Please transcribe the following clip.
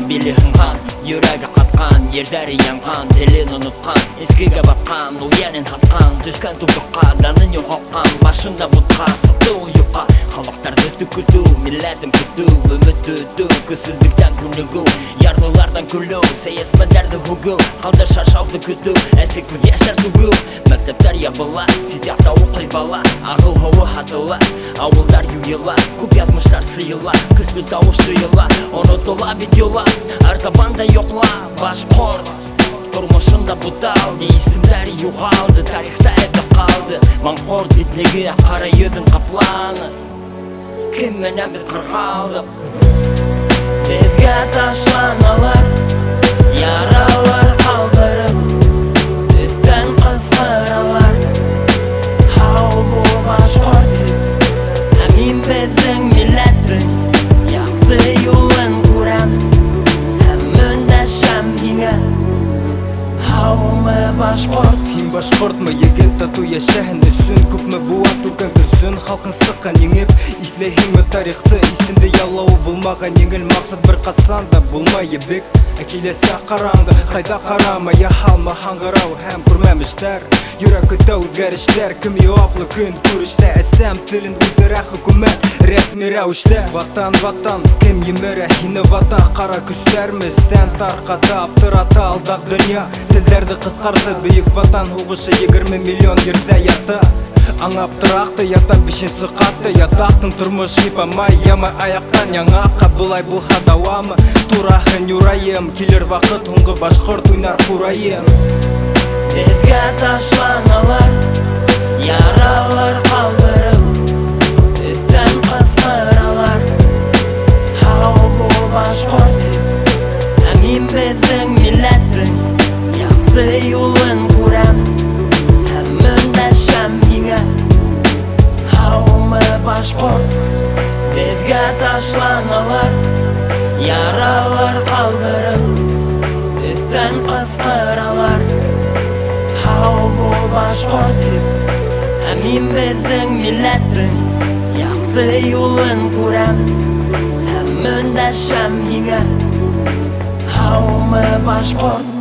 билігін қан, жүрегі қатқан, ерлері янған, тілін ұнытқан, ескіге батқан, ол елін тапқан, түскен тупыққа, данын жоғалқан, башында бұтқа, сықты ол юққа. Халықтарды түкіту, милләтім күту, үміт үту, күсілдіктен күнігу, ярлылардан күлу, саясмендерді хугу, қалды шашауды күту, әсік яшар түгу. Мәктептер ябыла, сетяпта оқи бала, ағыл хауы хатыла, ауылдар юйыла, көп язмыштар сыйыла, күслі тауыш сыйыла, ұнытыла бет yola, артабанда yoqla, Башқұрт тұрмышында бұтал, есімдері юғалды, тарихта әді қалды, Маңқорт бетлігі қара үйдің қапланы, кімменен біз қырғалдық. Бізге ташланалар, яралар қалдырып, үстен қысқыралар, хау бұл Башқұрт, әмин біздің милләттің, яқты юлын көрем, әміндәшәм еңі, хауымы Башқұрт. Ким Башқұртмы, еген тату яшәһен өсін, күпмі буа түгін күсін, халқын сыққан еңіп, итлейхіңмі тарихты, исінде ялауы болмаған еңіл мақсат бір қасанда болмай ебек. Әкелесі қараңғы, қайда қарама, яхалма хаңғырау, һәм күрмәміштер, юрек өті өзгәріштер, кім еуаплы күн көрішті, әсәм тілін үлдірә хүкумет, рәсми рәуішті. Ватан, кім емірі, хині вата, қара күстерміз, тән тарқата, аптырата алдақ дүния, тілдерді қытқарды, бейік ватан хуғышы 20 миллион ерді ята. Аңап тұрақты, ятан бішінсі қатты, ятақтың тұрмыш хипамай, ямай аяқтан яңаққа, бұлай бұлға дауамы, турахын юрайым, келер вақыт ұңғы Башқұрт ойнар құрайым. Бізге ташланалар, яралар қалдырып, үстен қысқыралар, хау бұл Башқұрт, әмин біздің милләттің, яқты юлын көрем, әміндәшәм еңі, хауымы Башқұрт. Бізге ташланалар, яралар қалдырып, үстен қысқыралар, хау бұл Башқұрт, әмин біздің милләттің, яқты юлын көрем, әміндәшәм еңі, хауымы Башқұрт.